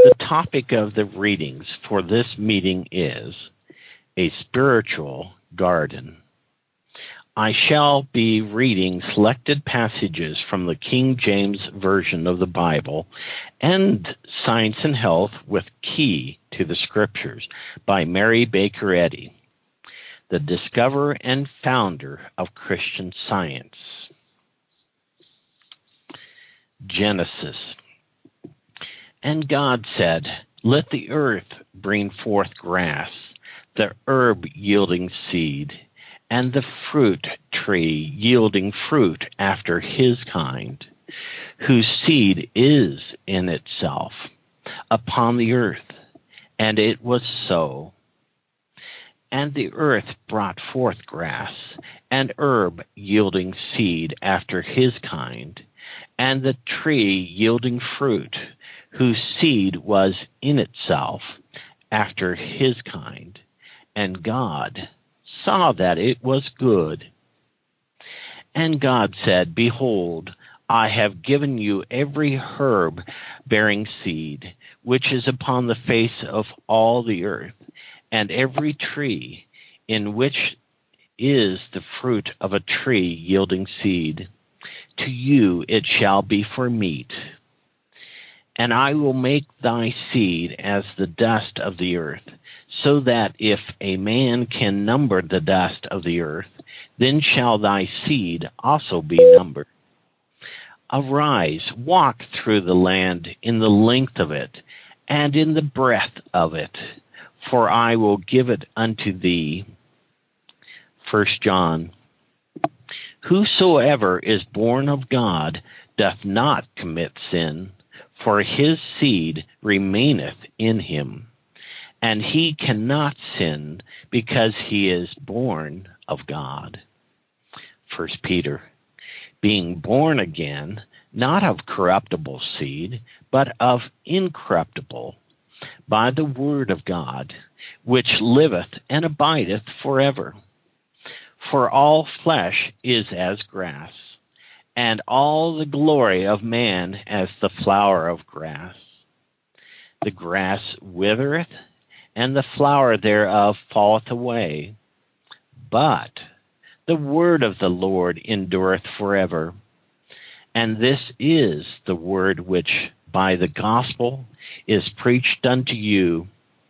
The topic of the readings for this meeting is a spiritual garden. I shall be reading selected passages from the King James Version of the Bible and Science and Health with Key to the Scriptures by Mary Baker Eddy, the discoverer and founder of Christian Science. Genesis. And God said, "Let the earth bring forth grass, the herb yielding seed, and the fruit tree yielding fruit after his kind, whose seed is in itself, upon the earth." And it was so. And the earth brought forth grass, and herb yielding seed after his kind, and the tree yielding fruit, whose seed was in itself, after his kind. And God saw that it was good. And God said, "Behold, I have given you every herb bearing seed, which is upon the face of all the earth, and every tree in which is the fruit of a tree yielding seed. To you it shall be for meat. And I will make thy seed as the dust of the earth, so that if a man can number the dust of the earth, then shall thy seed also be numbered. Arise, walk through the land in the length of it, and in the breadth of it, for I will give it unto thee." 1 John. "Whosoever is born of God doth not commit sin, for his seed remaineth in him, and he cannot sin because he is born of God." 1 Peter. "Being born again, not of corruptible seed, but of incorruptible, by the word of God, which liveth and abideth forever. For all flesh is as grass, and all the glory of man as the flower of grass. The grass withereth, and the flower thereof falleth away. But the word of the Lord endureth forever. And this is the word which by the gospel is preached unto you."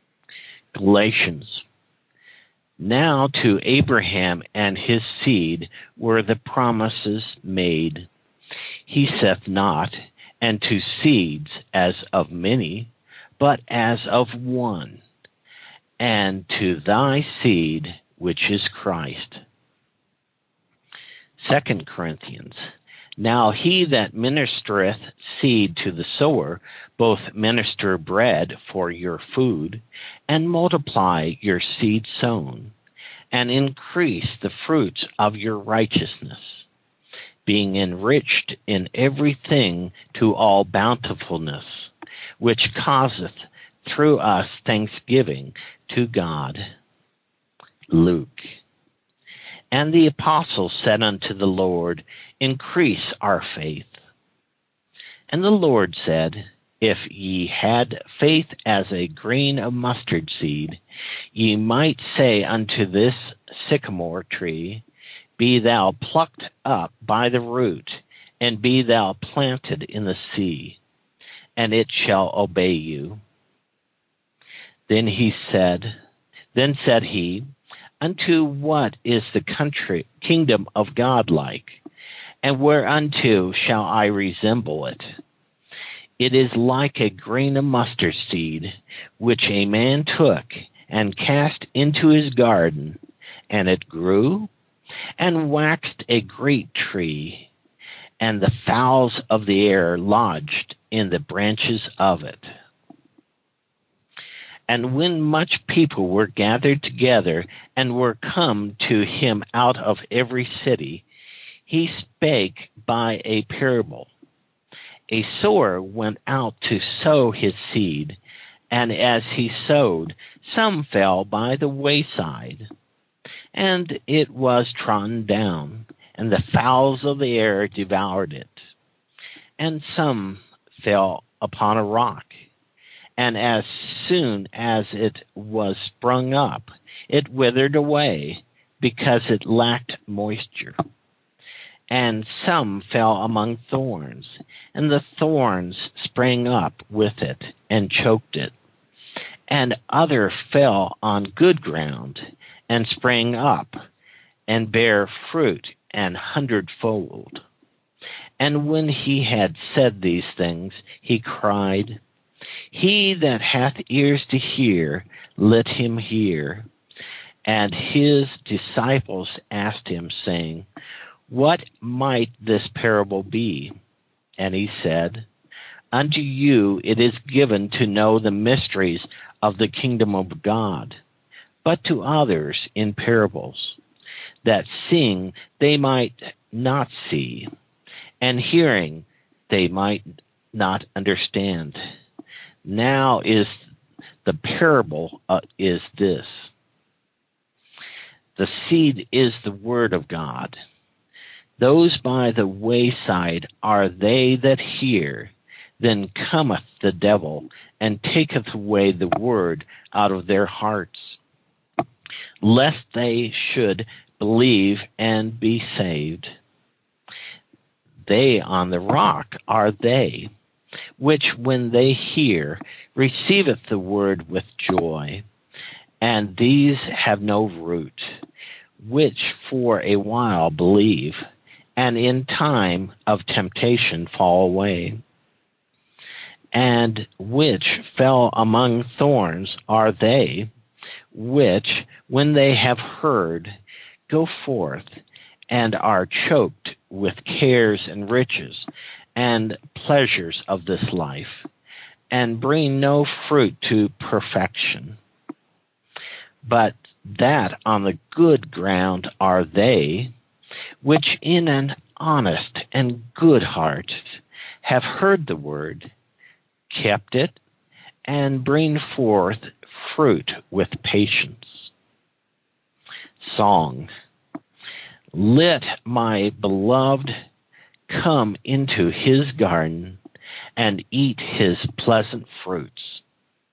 Galatians. "Now to Abraham and his seed were the promises made. He saith not, and to seeds as of many, but as of one, and to thy seed, which is Christ." 2 Corinthians. "Now he that ministereth seed to the sower, both minister bread for your food, and multiply your seed sown, and increase the fruits of your righteousness, being enriched in everything to all bountifulness, which causeth through us thanksgiving to God." Luke. "And the apostles said unto the Lord, Increase our faith. And the Lord said, If ye had faith as a grain of mustard seed, ye might say unto this sycamore tree, Be thou plucked up by the root, and be thou planted in the sea, and it shall obey you. Then said he, Unto what is the kingdom of God like? And whereunto shall I resemble it? It is like a grain of mustard seed, which a man took and cast into his garden, and it grew, and waxed a great tree, and the fowls of the air lodged in the branches of it. And when much people were gathered together, and were come to him out of every city, he spake by a parable. A sower went out to sow his seed, and as he sowed, some fell by the wayside, and it was trodden down, and the fowls of the air devoured it. And some fell upon a rock, and as soon as it was sprung up, it withered away, because it lacked moisture. And some fell among thorns, and the thorns sprang up with it and choked it. And other fell on good ground, and sprang up, and bare fruit an hundredfold. And when he had said these things, he cried, He that hath ears to hear, let him hear. And his disciples asked him, saying, What might this parable be? And he said, Unto you it is given to know the mysteries of the kingdom of God, but to others in parables, that seeing they might not see, and hearing they might not understand. Now is the parable is this. The seed is the word of God. Those by the wayside are they that hear. Then cometh the devil, and taketh away the word out of their hearts, lest they should believe and be saved. They on the rock are they, which when they hear, receiveth the word with joy. And these have no root, which for a while believe, and in time of temptation fall away. And which fell among thorns are they, which, when they have heard, go forth, and are choked with cares and riches, and pleasures of this life, and bring no fruit to perfection. But that on the good ground are they, which in an honest and good heart have heard the word, kept it, and bring forth fruit with patience. Song. Let my beloved come into his garden and eat his pleasant fruits.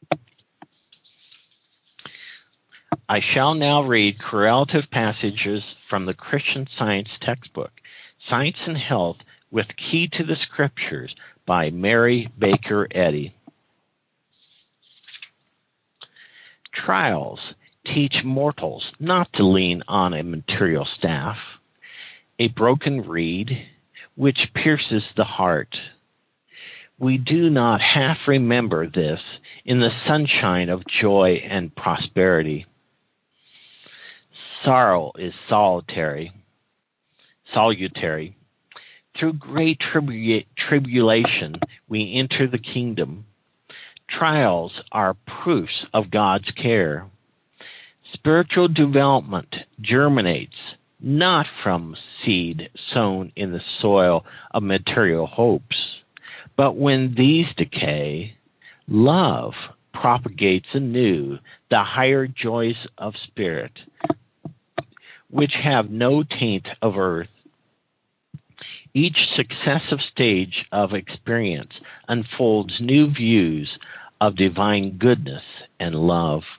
I shall now read correlative passages from the Christian Science textbook, Science and Health with Key to the Scriptures by Mary Baker Eddy. Trials teach mortals not to lean on a material staff, a broken reed which pierces the heart. We do not half remember this in the sunshine of joy and prosperity. Sorrow is salutary. Through great tribulation we enter the kingdom. Trials are proofs of God's care. Spiritual development germinates not from seed sown in the soil of material hopes, but when these decay, love propagates anew the higher joys of spirit, which have no taint of earth. Each successive stage of experience unfolds new views of divine goodness and love.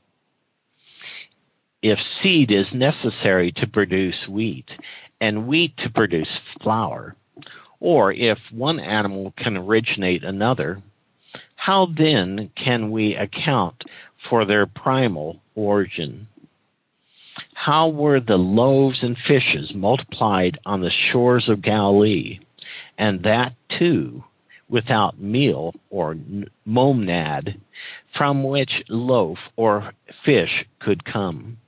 If seed is necessary to produce wheat, and wheat to produce flour, or if one animal can originate another, how then can we account for their primal origin? How were the loaves and fishes multiplied on the shores of Galilee, and that too without meal or monad from which loaf or fish could come?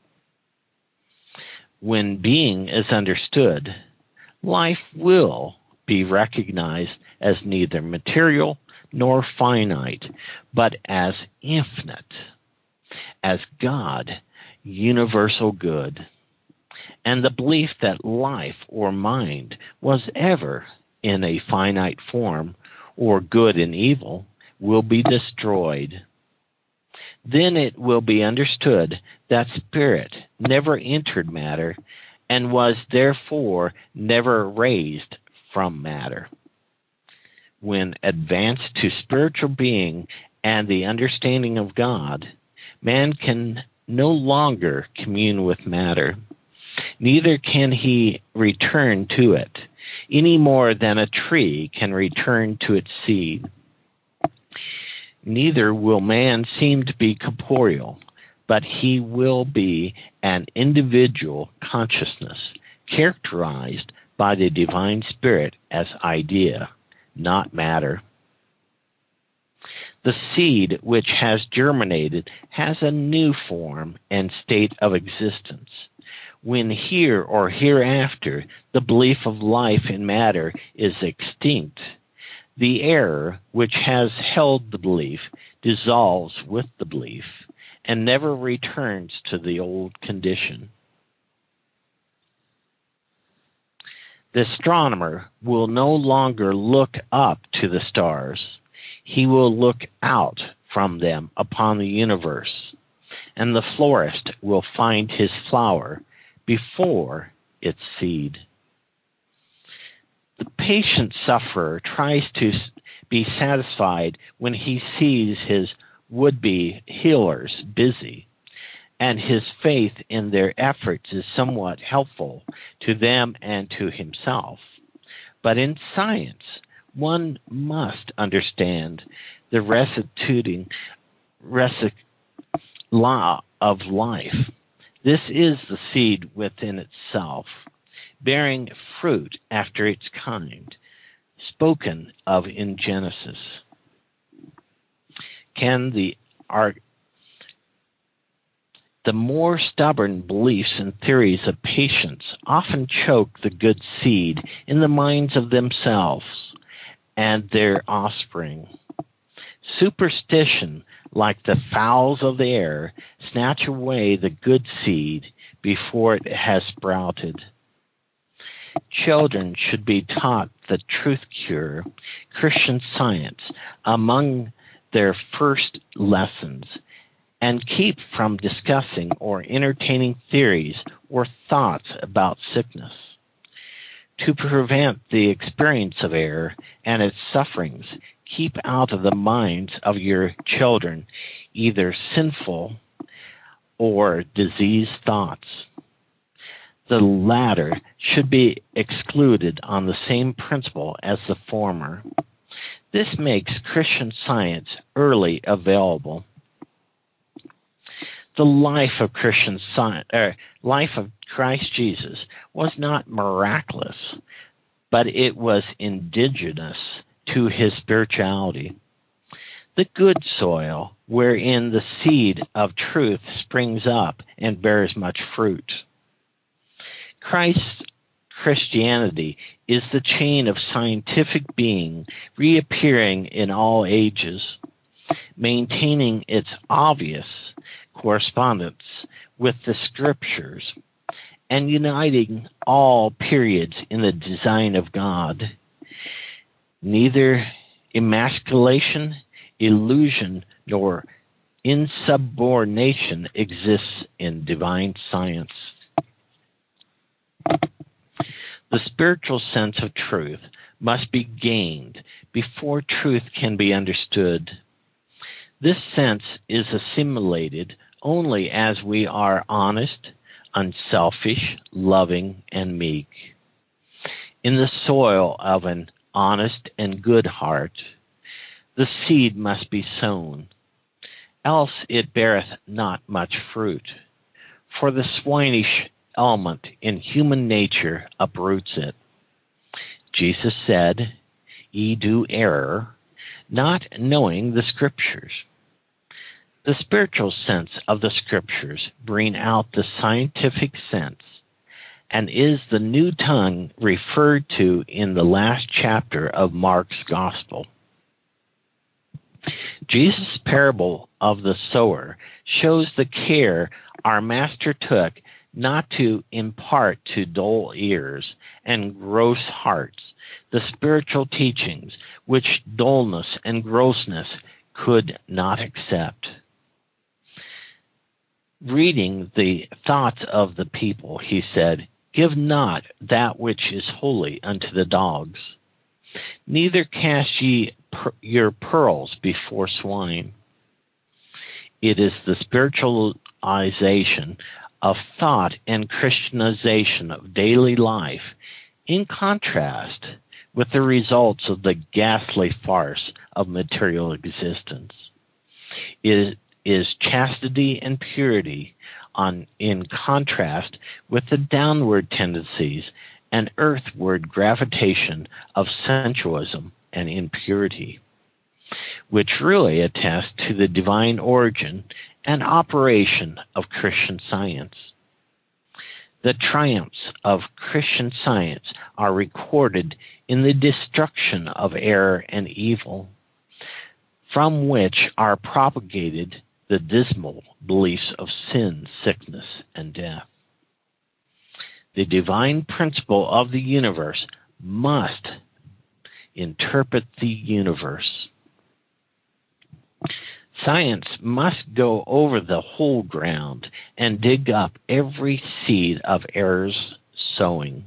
When being is understood, life will be recognized as neither material nor finite, but as infinite, as God, universal good. And the belief that life or mind was ever in a finite form, or good and evil, will be destroyed. Then it will be understood that spirit never entered matter and was therefore never raised from matter. When advanced to spiritual being and the understanding of God, man can no longer commune with matter. Neither can he return to it, any more than a tree can return to its seed. Neither will man seem to be corporeal, but he will be an individual consciousness characterized by the divine spirit as idea, not matter. The seed which has germinated has a new form and state of existence. When here or hereafter the belief of life in matter is extinct, the error which has held the belief dissolves with the belief and never returns to the old condition. The astronomer will no longer look up to the stars. He will look out from them upon the universe, and the florist will find his flower before its seed. The patient sufferer tries to be satisfied when he sees his would-be healers busy, and his faith in their efforts is somewhat helpful to them and to himself. But in science, one must understand the law of life. This is the seed within itself, bearing fruit after its kind, spoken of in Genesis. The more stubborn beliefs and theories of patients often choke the good seed in the minds of themselves and their offspring. Superstition, like the fowls of the air, snatch away the good seed before it has sprouted. Children should be taught the truth cure, Christian Science, among their first lessons, and keep from discussing or entertaining theories or thoughts about sickness. To prevent the experience of error and its sufferings, keep out of the minds of your children either sinful or diseased thoughts. The latter should be excluded on the same principle as the former. This makes Christian Science early available. The life of life of Christ Jesus was not miraculous, but it was indigenous to his spirituality. The good soil wherein the seed of truth springs up and bears much fruit. Christ's Christianity is the chain of scientific being reappearing in all ages, maintaining its obvious correspondence with the scriptures and uniting all periods in the design of God. Neither emasculation, illusion, nor insubordination exists in divine science. The spiritual sense of truth must be gained before truth can be understood. This sense is assimilated only as we are honest, unselfish, loving, and meek. In the soil of an honest and good heart, the seed must be sown, else it beareth not much fruit, for the swinish element in human nature uproots it. Jesus said, "Ye do err, not knowing the Scriptures." The spiritual sense of the Scriptures bring out the scientific sense, and is the new tongue referred to in the last chapter of Mark's Gospel. Jesus' parable of the sower shows the care our Master took not to impart to dull ears and gross hearts the spiritual teachings which dullness and grossness could not accept. Reading the thoughts of the people, he said, "Give not that which is holy unto the dogs, neither cast ye your pearls before swine, It is the spiritualization of thought and Christianization of daily life, in contrast with the results of the ghastly farce of material existence. It is chastity and purity in contrast with the downward tendencies and earthward gravitation of sensualism and impurity, which really attest to the divine origin and operation of Christian Science. The triumphs of Christian Science are recorded in the destruction of error and evil, from which are propagated the dismal beliefs of sin, sickness, and death. The divine principle of the universe must interpret the universe. Science must go over the whole ground and dig up every seed of error's sowing.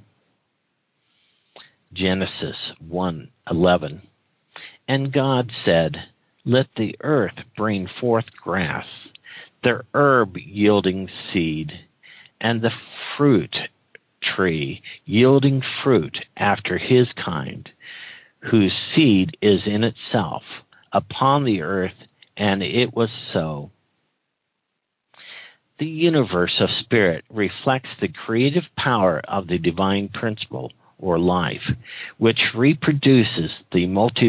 Genesis 1:11. And God said, let the earth bring forth grass, the herb yielding seed, and the fruit tree yielding fruit after his kind, whose seed is in itself upon the earth, and it was so. The universe of spirit reflects the creative power of the divine principle, or life, which reproduces the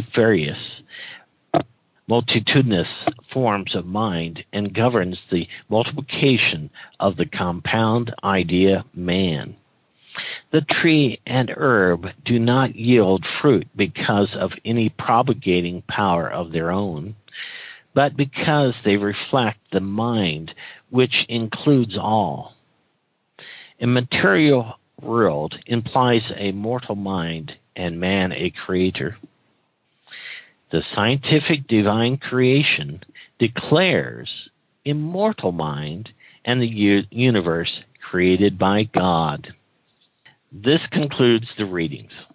multitudinous forms of mind and governs the multiplication of the compound idea man. The tree and herb do not yield fruit because of any propagating power of their own, but because they reflect the mind which includes all. A material world implies a mortal mind and man a creator. The scientific divine creation declares immortal mind and the universe created by God. This concludes the readings.